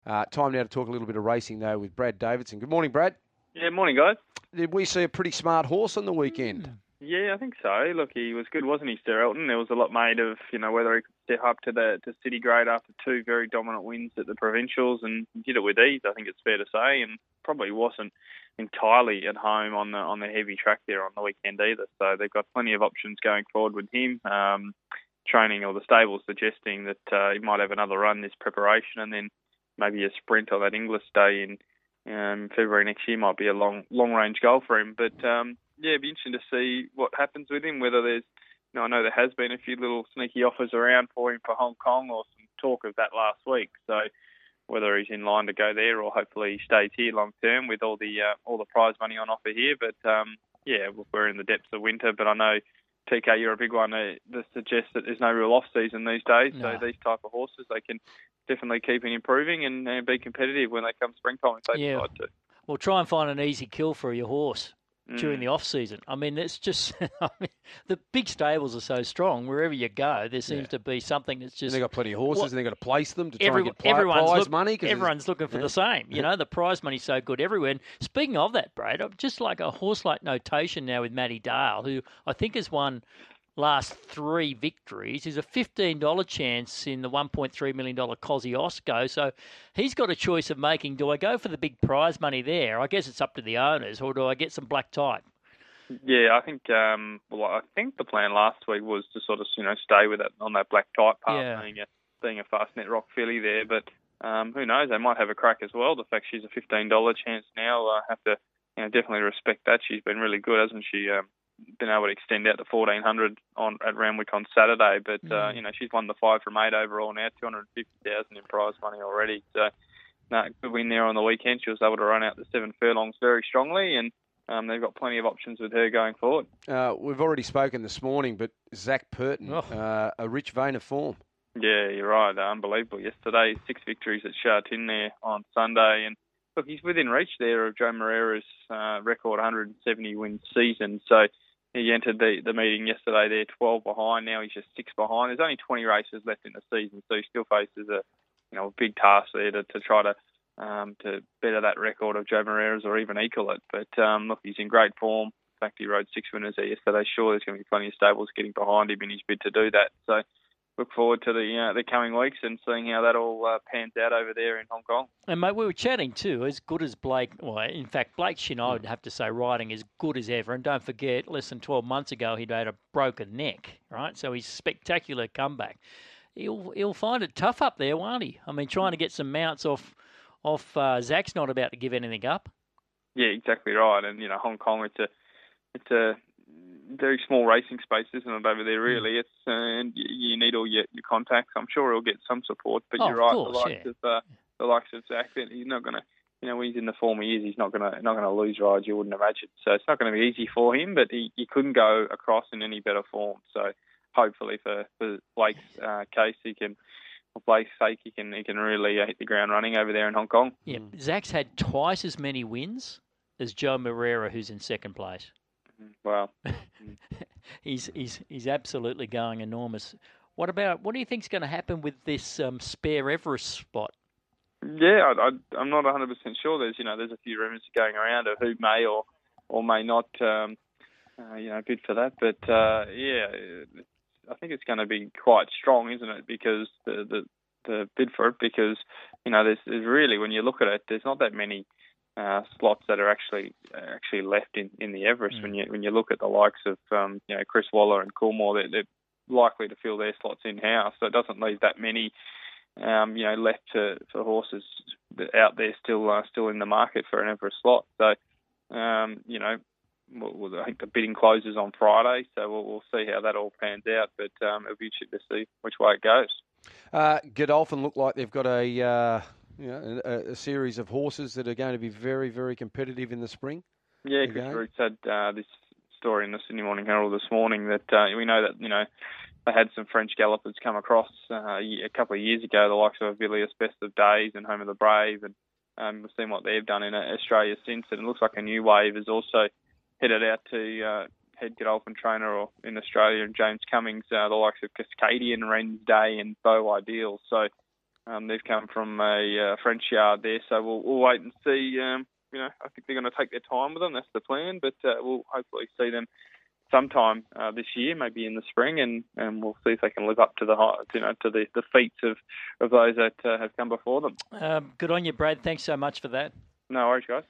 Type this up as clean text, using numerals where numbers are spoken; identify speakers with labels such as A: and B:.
A: Time now to talk a little bit of racing, though, with Brad Davidson. Good morning, Brad.
B: Yeah, morning, guys.
A: Did we see a pretty smart horse on the weekend?
B: Yeah, I think so. Look, he was good, wasn't he, Sir Elton? There was a lot made of, whether he could step up to City Grade after two very dominant wins at the Provincials, and he did it with ease, I think it's fair to say, and probably wasn't entirely at home on the heavy track there on the weekend either. So they've got plenty of options going forward with him. Training or the stable suggesting that he might have another run this preparation, and then maybe a sprint on that Inglis Day in February next year might be a long range goal for him. But it'd be interesting to see what happens with him. Whether there's, I know there has been a few little sneaky offers around for him for Hong Kong, or some talk of that last week. So whether he's in line to go there, or hopefully he stays here long term with all the prize money on offer here. But we're in the depths of winter. But I know, TK, you're a big one that suggests that there's no real off-season these days. No. So these type of horses, they can definitely keep improving and be competitive when they come springtime if they decide to.
C: Well, try and find an easy kill for your horse during the off-season. I mean, it's just the big stables are so strong. Wherever you go, there seems to be something that's just...
A: And they've got plenty of horses, and they've got to place them to try and get prize money.
C: Everyone's looking for the same. The prize money's so good everywhere. And speaking of that, Brad, I'm just like a horse-like notation now with Matty Dale, who I think has won last 3 victories. Is a $15 chance in the $1.3 million Cosy Osco. So he's got a choice of making, do I go for the big prize money there? I guess it's up to the owners, or do I get some black type?
B: Yeah, I think I think the plan last week was to sort of stay with it on that black type path, being a fast net rock filly there. But who knows? They might have a crack as well. The fact she's a $15 chance now, I have to definitely respect that. She's been really good, hasn't she? Been able to extend out to 1,400 at Randwick on Saturday, but she's won the 5 from 8 overall now, 250,000 in prize money already. So good win there on the weekend. She was able to run out the 7 furlongs very strongly, and they've got plenty of options with her going forward.
A: We've already spoken this morning, but Zach Purton, a rich vein of form. Yeah,
B: you're right. Unbelievable. Yesterday, 6 victories at Sha Tin there on Sunday, and look, he's within reach there of Joe Moreira's record 170 win season. So he entered the meeting yesterday there 12 behind. Now he's just 6 behind. There's only 20 races left in the season, so he still faces a big task there to try to better that record of Joe Moreira's or even equal it. But look, he's in great form. In fact, he rode 6 winners there yesterday. Sure, there's going to be plenty of stables getting behind him in his bid to do that. So look forward to the coming weeks and seeing how that all pans out over there in Hong Kong.
C: And, mate, we were chatting too, as good as Blake, in fact, Blake Shin, I would have to say, riding as good as ever. And don't forget, less than 12 months ago, he'd had a broken neck, right? So his spectacular comeback. He'll find it tough up there, won't he? I mean, trying to get some mounts off Zach's not about to give anything up.
B: Yeah, exactly right. And, Hong Kong, it's a very small racing space, isn't it, over there, really? It's and you need all your contacts. I'm sure he'll get some support, but you're right, the likes of Zach, he's not going to, when he's in the form he is, he's not going to lose rides, you wouldn't imagine. So it's not going to be easy for him, but he couldn't go across in any better form. So hopefully for Blake's case, for Blake's sake, he can really hit the ground running over there in Hong Kong.
C: Yeah, Zach's had twice as many wins as Joe Moreira, who's in second place.
B: Wow.
C: He's absolutely going enormous. What do you think's going to happen with this spare Everest spot?
B: Yeah, I'm not 100% sure. There's a few rumours going around of who may or may not bid for that. But I think it's going to be quite strong, isn't it? Because the bid for it, because there's really, when you look at it, there's not that many slots that are actually left in the Everest. When you look at the likes of Chris Waller and Coolmore, they're likely to fill their slots in house. So it doesn't leave that many left for horses out there still in the market for an Everest slot. So I think the bidding closes on Friday, so we'll see how that all pans out. But it'll be interesting to see which way it goes.
A: Godolphin look like they've got a series of horses that are going to be very, very competitive in the spring.
B: Yeah, Chris Roots had this story in the Sydney Morning Herald this morning that we know that they had some French gallopers come across a couple of years ago, the likes of Villiers, Best of Days and Home of the Brave, and we've seen what they've done in Australia since. And it looks like a new wave has also headed out to head Godolphin trainer or in Australia, and James Cummings, the likes of Cascadian, Wren's Day and Bow Ideal. So They've come from a French yard there, so we'll wait and see. I think they're going to take their time with them. That's the plan, but we'll hopefully see them sometime this year, maybe in the spring, and we'll see if they can live up to the feats of those that have come before them.
C: Good on you, Brad. Thanks so much for that.
B: No worries, guys.